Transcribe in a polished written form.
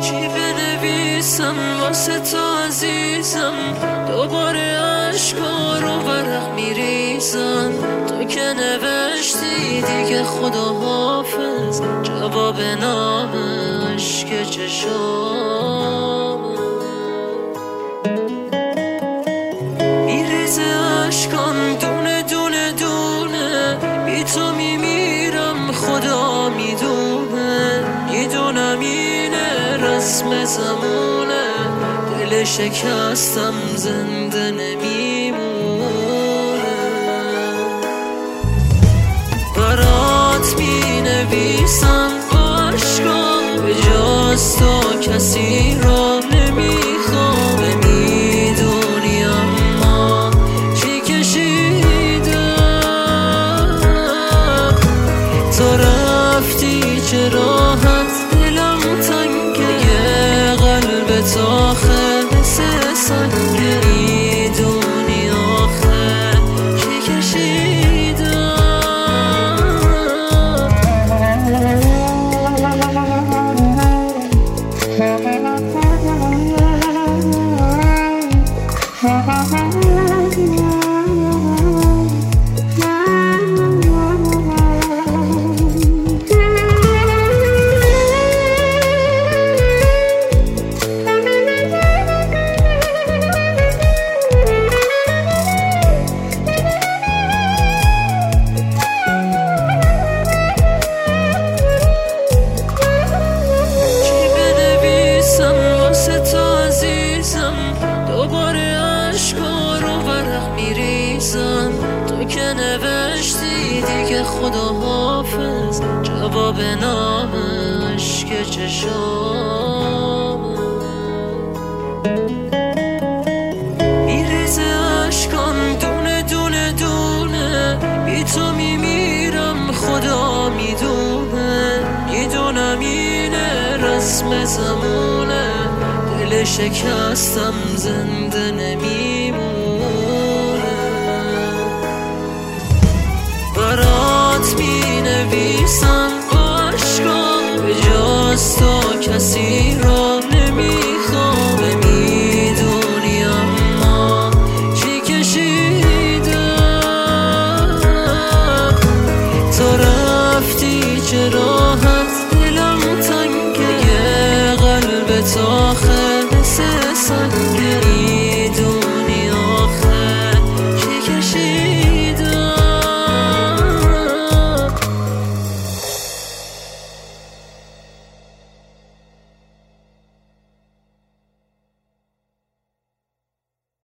چی بنویسم واسه تو عزیزم، دوباره عشقا رو ورق میریزم. تو که نوشتی دیگه خدا حافظ، جواب نامه عشق چشام میریزه. عشقام دونه دونه دونه، بی تو میمیرم خدا میدونه. میدونم اینه رسم زمونه، دل شکستم زنده نمیمونه. برات مینویسم عشقام، به جز تو کسی را نمیخوام. نمیدونی اما چی کشیدم، تو رفتی چه راحت دلم تنگه. یه قلب تاخه مثل سنگه، میدونی آخه چی کشیدم. دوباره عشقا رو ورق میریزم. تو که نوشتی دیگه خدا حافظ، جواب نامه عشق چشام میریزه. عشقام دونه دونه دونه، بی تو میمیرم خدا میدونه. میدونم اینه رسم زمونه، دل شکستم زنده نمیمونه. برات مینویسم عشقام، به جز تو کسی را نمیخوام. نمیدونی اما چی کشیدم، تو رفتی چه راحت دلم تنگه. یه قلب تاخه